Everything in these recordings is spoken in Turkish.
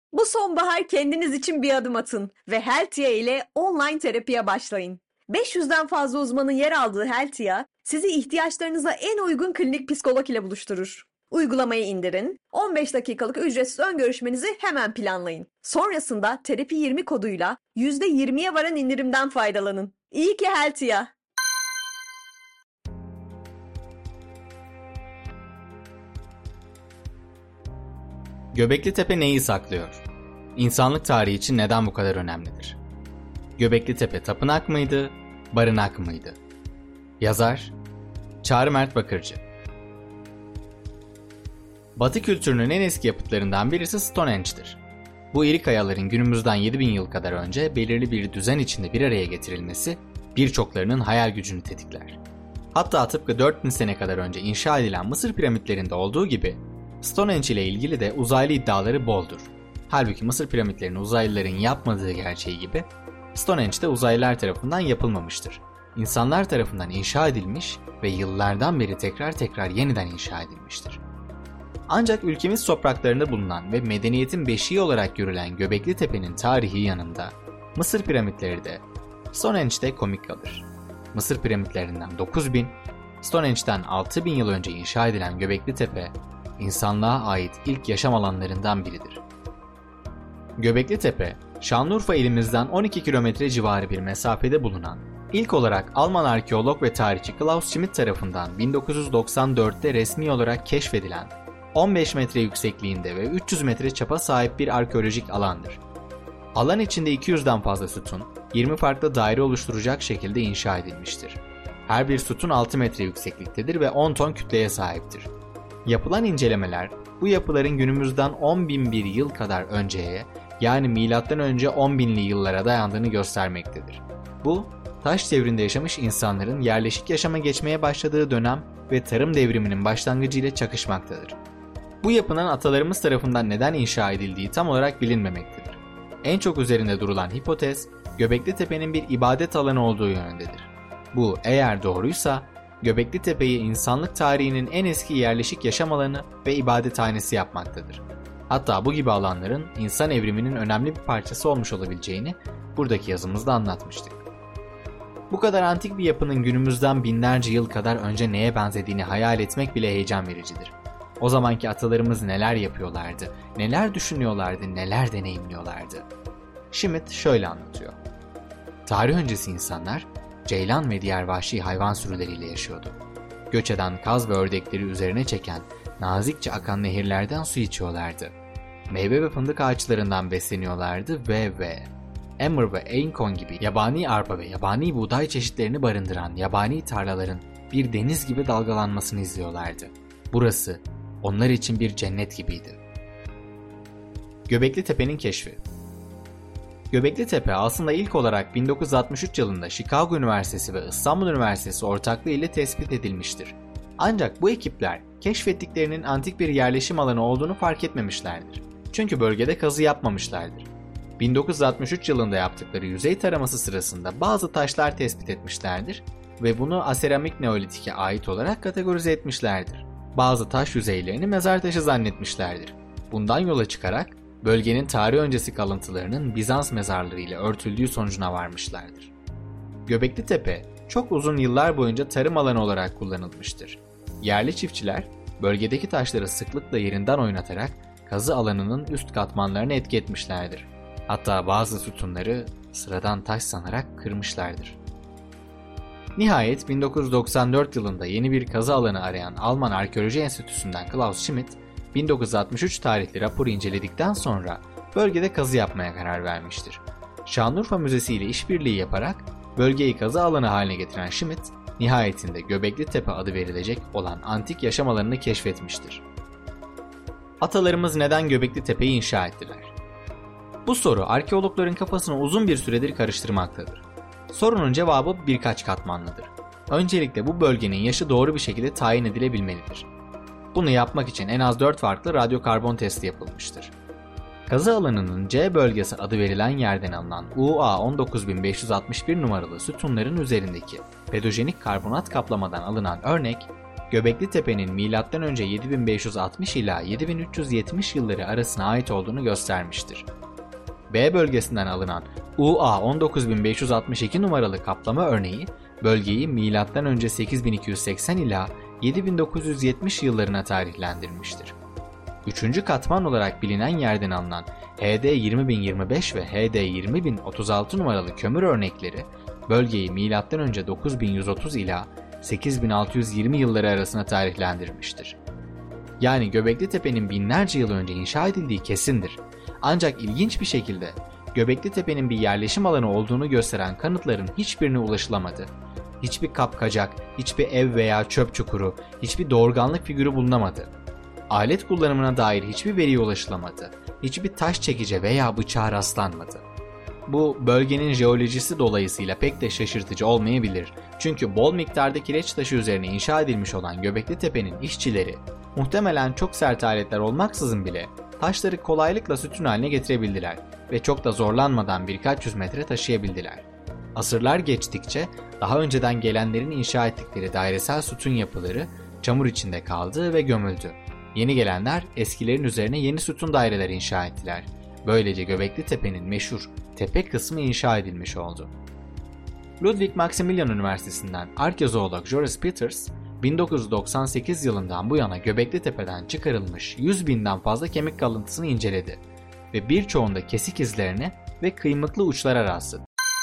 Bu sonbahar kendiniz için bir adım atın ve Heltia ile online terapiye başlayın. 500'den fazla uzmanın yer aldığı Heltia, sizi ihtiyaçlarınıza en uygun klinik psikolog ile buluşturur. Uygulamayı indirin, 15 dakikalık ücretsiz ön görüşmenizi hemen planlayın. Sonrasında Terapi 20 koduyla %20'ye varan indirimden faydalanın. İyi ki Heltia! Göbekli Tepe neyi saklıyor? İnsanlık tarihi için neden bu kadar önemlidir? Göbekli Tepe tapınak mıydı, barınak mıydı? Yazar Çağrı Mert Bakırcı. Batı kültürünün en eski yapıtlarından birisi Stonehenge'dir. Bu iri kayaların günümüzden 7000 yıl kadar önce belirli bir düzen içinde bir araya getirilmesi birçoklarının hayal gücünü tetikler. Hatta tıpkı 4000 sene kadar önce inşa edilen Mısır piramitlerinde olduğu gibi Stonehenge ile ilgili de uzaylı iddiaları boldur. Halbuki Mısır piramitlerini uzaylıların yapmadığı gerçeği gibi Stonehenge de uzaylılar tarafından yapılmamıştır. İnsanlar tarafından inşa edilmiş ve yıllardan beri tekrar yeniden inşa edilmiştir. Ancak ülkemiz topraklarında bulunan ve medeniyetin beşiği olarak görülen Göbekli Tepe'nin tarihi yanında Mısır piramitleri de Stonehenge'de komik kalır. Mısır piramitlerinden 9000, Stonehenge'den 6000 yıl önce inşa edilen Göbekli Tepe, insanlığa ait ilk yaşam alanlarından biridir. Göbekli Tepe, Şanlıurfa ilimizden 12 kilometre civarı bir mesafede bulunan, ilk olarak Alman arkeolog ve tarihçi Klaus Schmidt tarafından 1994'te resmi olarak keşfedilen 15 metre yüksekliğinde ve 300 metre çapa sahip bir arkeolojik alandır. Alan içinde 200'den fazla sütun, 20 farklı daire oluşturacak şekilde inşa edilmiştir. Her bir sütun 6 metre yüksekliktedir ve 10 ton kütleye sahiptir. Yapılan incelemeler, bu yapıların günümüzden 10.001 yıl kadar önceye, yani M.Ö. 10.000'li yıllara dayandığını göstermektedir. Bu, taş devrinde yaşamış insanların yerleşik yaşama geçmeye başladığı dönem ve tarım devriminin başlangıcı ile çakışmaktadır. Bu yapının atalarımız tarafından neden inşa edildiği tam olarak bilinmemektedir. En çok üzerinde durulan hipotez, Göbekli Tepe'nin bir ibadet alanı olduğu yönündedir. Bu eğer doğruysa, Göbekli Tepe'yi insanlık tarihinin en eski yerleşik yaşam alanı ve ibadethanesi yapmaktadır. Hatta bu gibi alanların insan evriminin önemli bir parçası olmuş olabileceğini buradaki yazımızda anlatmıştık. Bu kadar antik bir yapının günümüzden binlerce yıl kadar önce neye benzediğini hayal etmek bile heyecan vericidir. O zamanki atalarımız neler yapıyorlardı, neler düşünüyorlardı, neler deneyimliyorlardı. Schmidt şöyle anlatıyor. Tarih öncesi insanlar, ceylan ve diğer vahşi hayvan sürüleriyle yaşıyordu. Göç eden kaz ve ördekleri üzerine çeken, nazikçe akan nehirlerden su içiyorlardı. Meyve ve fındık ağaçlarından besleniyorlardı ve emmer ve einkorn gibi yabani arpa ve yabani buğday çeşitlerini barındıran yabani tarlaların bir deniz gibi dalgalanmasını izliyorlardı. Burası onlar için bir cennet gibiydi. Göbekli Tepe'nin keşfi. Göbekli Tepe aslında ilk olarak 1963 yılında Chicago Üniversitesi ve İstanbul Üniversitesi ortaklığı ile tespit edilmiştir. Ancak bu ekipler keşfettiklerinin antik bir yerleşim alanı olduğunu fark etmemişlerdir. Çünkü bölgede kazı yapmamışlardır. 1963 yılında yaptıkları yüzey taraması sırasında bazı taşlar tespit etmişlerdir ve bunu aseramik neolitike ait olarak kategorize etmişlerdir. Bazı taş yüzeylerini mezar taşı zannetmişlerdir. Bundan yola çıkarak bölgenin tarih öncesi kalıntılarının Bizans mezarları ile örtüldüğü sonucuna varmışlardır. Göbekli Tepe çok uzun yıllar boyunca tarım alanı olarak kullanılmıştır. Yerli çiftçiler bölgedeki taşları sıklıkla yerinden oynatarak kazı alanının üst katmanlarını etki etmişlerdir. Hatta bazı sütunları sıradan taş sanarak kırmışlardır. Nihayet 1994 yılında yeni bir kazı alanı arayan Alman Arkeoloji Enstitüsü'nden Klaus Schmidt, 1963 tarihli raporu inceledikten sonra bölgede kazı yapmaya karar vermiştir. Şanlıurfa Müzesi ile işbirliği yaparak bölgeyi kazı alanı haline getiren Schmidt, nihayetinde Göbekli Tepe adı verilecek olan antik yaşam alanını keşfetmiştir. Atalarımız neden Göbekli Tepe'yi inşa ettiler? Bu soru arkeologların kafasını uzun bir süredir karıştırmaktadır. Sorunun cevabı birkaç katmanlıdır. Öncelikle bu bölgenin yaşı doğru bir şekilde tayin edilebilmelidir. Bunu yapmak için en az 4 farklı radyokarbon testi yapılmıştır. Kazı alanının C bölgesi adı verilen yerden alınan UA 19561 numaralı sütunların üzerindeki pedojenik karbonat kaplamadan alınan örnek, Göbekli Tepe'nin M.Ö. 7560 ila 7370 yılları arasına ait olduğunu göstermiştir. B bölgesinden alınan UA 19562 numaralı kaplama örneği bölgeyi M.Ö. 8280 ila 7970 yıllarına tarihlendirmiştir. Üçüncü katman olarak bilinen yerden alınan HD 20025 ve HD 20036 numaralı kömür örnekleri bölgeyi M.Ö. 9130 ila 8620 yılları arasına tarihlendirmiştir. Yani Göbekli Tepe'nin binlerce yıl önce inşa edildiği kesindir. Ancak ilginç bir şekilde Göbekli Tepe'nin bir yerleşim alanı olduğunu gösteren kanıtların hiçbirine ulaşılamadı. Hiçbir kapkacak, hiçbir ev veya çöp çukuru, hiçbir doğurganlık figürü bulunamadı. Alet kullanımına dair hiçbir veriye ulaşılamadı. Hiçbir taş çekici veya bıçağa rastlanmadı. Bu bölgenin jeolojisi dolayısıyla pek de şaşırtıcı olmayabilir. Çünkü bol miktarda kireç taşı üzerine inşa edilmiş olan Göbekli Tepe'nin işçileri muhtemelen çok sert aletler olmaksızın bile taşları kolaylıkla sütun haline getirebildiler ve çok da zorlanmadan birkaç yüz metre taşıyabildiler. Asırlar geçtikçe daha önceden gelenlerin inşa ettikleri dairesel sütun yapıları çamur içinde kaldı ve gömüldü. Yeni gelenler eskilerin üzerine yeni sütun daireler inşa ettiler. Böylece Göbekli Tepe'nin meşhur tepe kısmı inşa edilmiş oldu. Ludwig Maximilian Üniversitesi'nden arkeozoolog Joris Peters, 1998 yılından bu yana Göbekli Tepe'den çıkarılmış 100.000'den fazla kemik kalıntısını inceledi ve birçoğunda kesik izlerine ve kıymıklı uçlara rastladı.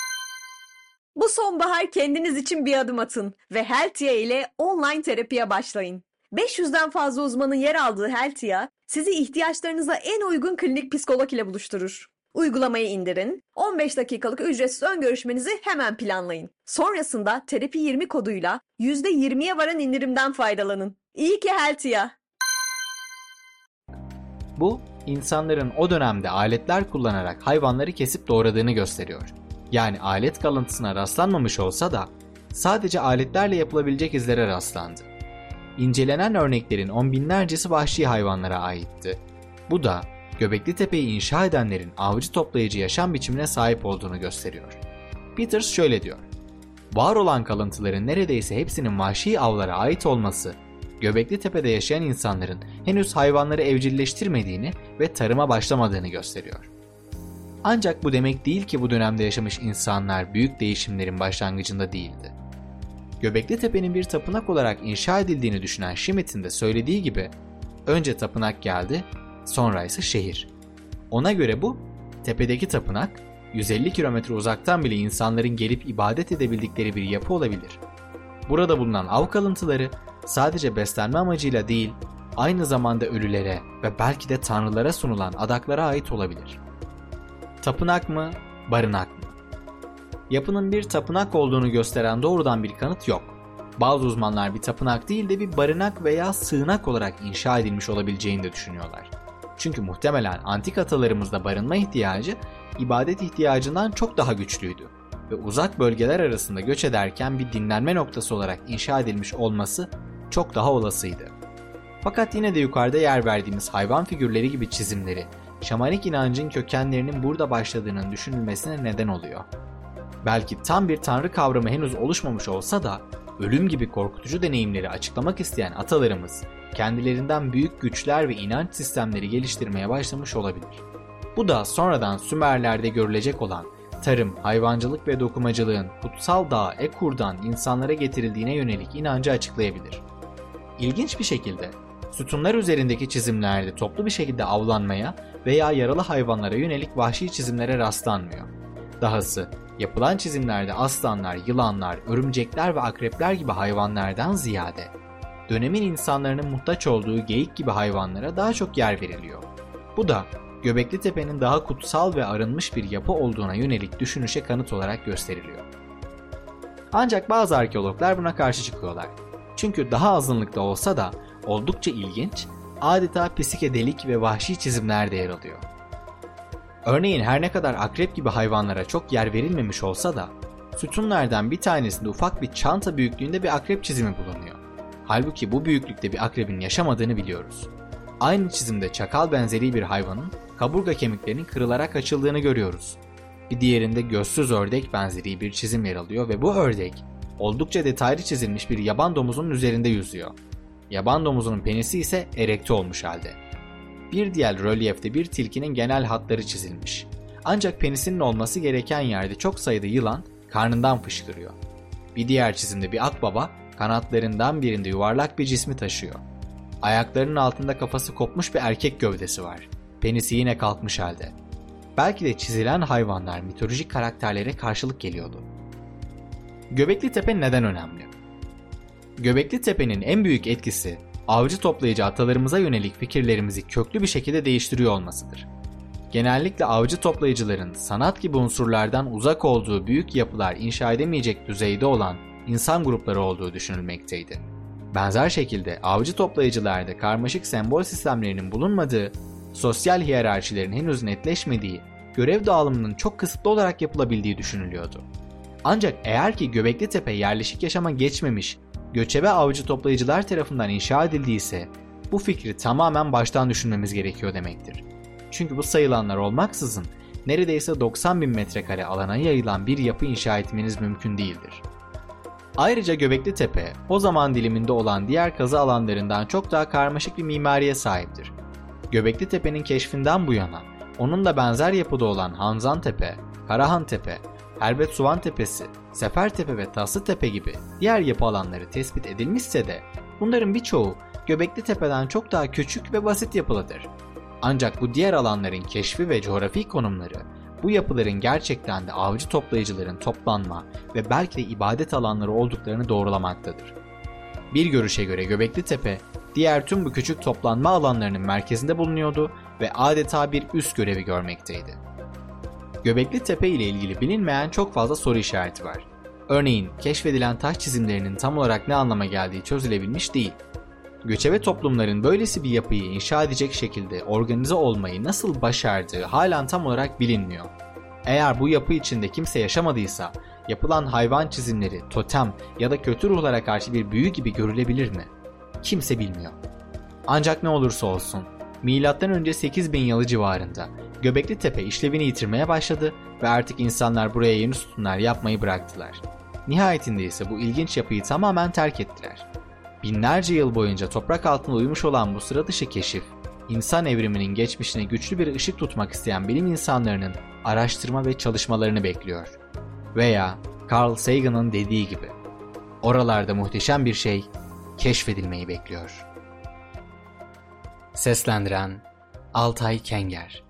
Bu sonbahar kendiniz için bir adım atın ve Heltia ile online terapiye başlayın. 500'den fazla uzmanın yer aldığı Heltia, sizi ihtiyaçlarınıza en uygun klinik psikolog ile buluşturur. Uygulamayı indirin, 15 dakikalık ücretsiz ön görüşmenizi hemen planlayın. Sonrasında Terapi 20 koduyla %20'ye varan indirimden faydalanın. İyi ki Heltia! Bu, insanların o dönemde aletler kullanarak hayvanları kesip doğradığını gösteriyor. Yani alet kalıntısına rastlanmamış olsa da sadece aletlerle yapılabilecek izlere rastlandı. İncelenen örneklerin on binlercesi vahşi hayvanlara aitti. Bu da Göbekli Tepe'yi inşa edenlerin avcı toplayıcı yaşam biçimine sahip olduğunu gösteriyor. Peters şöyle diyor: var olan kalıntıların neredeyse hepsinin vahşi avlara ait olması, Göbekli Tepe'de yaşayan insanların henüz hayvanları evcilleştirmediğini ve tarıma başlamadığını gösteriyor. Ancak bu demek değil ki bu dönemde yaşamış insanlar büyük değişimlerin başlangıcında değildi. Göbekli Tepe'nin bir tapınak olarak inşa edildiğini düşünen Schmidt'in de söylediği gibi, önce tapınak geldi, sonra ise şehir. Ona göre bu, tepedeki tapınak, 150 kilometre uzaktan bile insanların gelip ibadet edebildikleri bir yapı olabilir. Burada bulunan av kalıntıları sadece beslenme amacıyla değil, aynı zamanda ölülere ve belki de tanrılara sunulan adaklara ait olabilir. Tapınak mı, barınak mı? Yapının bir tapınak olduğunu gösteren doğrudan bir kanıt yok. Bazı uzmanlar bir tapınak değil de bir barınak veya sığınak olarak inşa edilmiş olabileceğini de düşünüyorlar. Çünkü muhtemelen antik atalarımızda barınma ihtiyacı ibadet ihtiyacından çok daha güçlüydü ve uzak bölgeler arasında göç ederken bir dinlenme noktası olarak inşa edilmiş olması çok daha olasıydı. Fakat yine de yukarıda yer verdiğimiz hayvan figürleri gibi çizimleri, şamanik inancın kökenlerinin burada başladığının düşünülmesine neden oluyor. Belki tam bir tanrı kavramı henüz oluşmamış olsa da ölüm gibi korkutucu deneyimleri açıklamak isteyen atalarımız kendilerinden büyük güçler ve inanç sistemleri geliştirmeye başlamış olabilir. Bu da sonradan Sümerler'de görülecek olan tarım, hayvancılık ve dokumacılığın kutsal dağ Ekur'dan insanlara getirildiğine yönelik inancı açıklayabilir. İlginç bir şekilde sütunlar üzerindeki çizimlerde toplu bir şekilde avlanmaya veya yaralı hayvanlara yönelik vahşi çizimlere rastlanmıyor. Dahası yapılan çizimlerde aslanlar, yılanlar, örümcekler ve akrepler gibi hayvanlardan ziyade dönemin insanların muhtaç olduğu geyik gibi hayvanlara daha çok yer veriliyor. Bu da Göbekli Tepe'nin daha kutsal ve arınmış bir yapı olduğuna yönelik düşünüşe kanıt olarak gösteriliyor. Ancak bazı arkeologlar buna karşı çıkıyorlar. Çünkü daha azınlıkta olsa da oldukça ilginç, adeta psikedelik ve vahşi çizimler de yer alıyor. Örneğin her ne kadar akrep gibi hayvanlara çok yer verilmemiş olsa da sütunlardan bir tanesinde ufak bir çanta büyüklüğünde bir akrep çizimi bulunuyor. Halbuki bu büyüklükte bir akrebin yaşamadığını biliyoruz. Aynı çizimde çakal benzeri bir hayvanın kaburga kemiklerinin kırılarak açıldığını görüyoruz. Bir diğerinde gözsüz ördek benzeri bir çizim yer alıyor ve bu ördek oldukça detaylı çizilmiş bir yaban domuzunun üzerinde yüzüyor. Yaban domuzunun penisi ise erekte olmuş halde. Bir diğer rölyefte bir tilkinin genel hatları çizilmiş. Ancak penisinin olması gereken yerde çok sayıda yılan karnından fışkırıyor. Bir diğer çizimde bir akbaba kanatlarından birinde yuvarlak bir cismi taşıyor. Ayaklarının altında kafası kopmuş bir erkek gövdesi var. Penisi yine kalkmış halde. Belki de çizilen hayvanlar mitolojik karakterlere karşılık geliyordu. Göbekli Tepe neden önemli? Göbekli Tepe'nin en büyük etkisi avcı toplayıcı atalarımıza yönelik fikirlerimizi köklü bir şekilde değiştiriyor olmasıdır. Genellikle avcı toplayıcıların sanat gibi unsurlardan uzak olduğu büyük yapılar inşa edemeyecek düzeyde olan insan grupları olduğu düşünülmekteydi. Benzer şekilde avcı toplayıcılarda karmaşık sembol sistemlerinin bulunmadığı, sosyal hiyerarşilerin henüz netleşmediği, görev dağılımının çok kısıtlı olarak yapılabildiği düşünülüyordu. Ancak eğer ki Göbekli Tepe yerleşik yaşama geçmemiş, göçebe avcı toplayıcılar tarafından inşa edildiyse, bu fikri tamamen baştan düşünmemiz gerekiyor demektir. Çünkü bu sayılanlar olmaksızın neredeyse 90.000 metrekare alana yayılan bir yapı inşa etmeniz mümkün değildir. Ayrıca Göbekli Tepe, o zaman diliminde olan diğer kazı alanlarından çok daha karmaşık bir mimariye sahiptir. Göbekli Tepe'nin keşfinden bu yana, onunla benzer yapıda olan Hanzan Tepe, Karahan Tepe, Herbet Suvan Tepesi, Sefer Tepe ve Taslı Tepe gibi diğer yapı alanları tespit edilmişse de bunların birçoğu Göbekli Tepe'den çok daha küçük ve basit yapılıdır. Ancak bu diğer alanların keşfi ve coğrafi konumları bu yapıların gerçekten de avcı toplayıcıların toplanma ve belki de ibadet alanları olduklarını doğrulamaktadır. Bir görüşe göre Göbekli Tepe, diğer tüm bu küçük toplanma alanlarının merkezinde bulunuyordu ve adeta bir üst görevi görmekteydi. Göbekli Tepe ile ilgili bilinmeyen çok fazla soru işareti var. Örneğin keşfedilen taş çizimlerinin tam olarak ne anlama geldiği çözülebilmiş değil. Göçebe toplumların böylesi bir yapıyı inşa edecek şekilde organize olmayı nasıl başardığı halen tam olarak bilinmiyor. Eğer bu yapı içinde kimse yaşamadıysa, yapılan hayvan çizimleri, totem ya da kötü ruhlara karşı bir büyü gibi görülebilir mi? Kimse bilmiyor. Ancak ne olursa olsun, M.Ö. 8000 yılı civarında Göbekli Tepe işlevini yitirmeye başladı ve artık insanlar buraya yeni sütunlar yapmayı bıraktılar. Nihayetinde ise bu ilginç yapıyı tamamen terk ettiler. Binlerce yıl boyunca toprak altında uyumuş olan bu sıra dışı keşif, insan evriminin geçmişine güçlü bir ışık tutmak isteyen bilim insanlarının araştırma ve çalışmalarını bekliyor. Veya Carl Sagan'ın dediği gibi, oralarda muhteşem bir şey keşfedilmeyi bekliyor. Seslendiren Altay Kenger.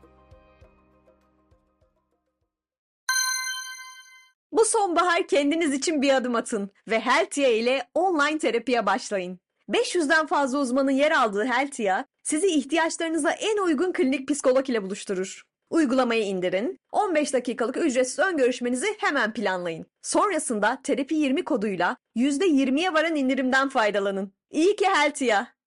Bu sonbahar kendiniz için bir adım atın ve Heltia ile online terapiye başlayın. 500'den fazla uzmanın yer aldığı Heltia, sizi ihtiyaçlarınıza en uygun klinik psikolog ile buluşturur. Uygulamayı indirin, 15 dakikalık ücretsiz ön görüşmenizi hemen planlayın. Sonrasında Terapi 20 koduyla %20'ye varan indirimden faydalanın. İyi ki Heltia!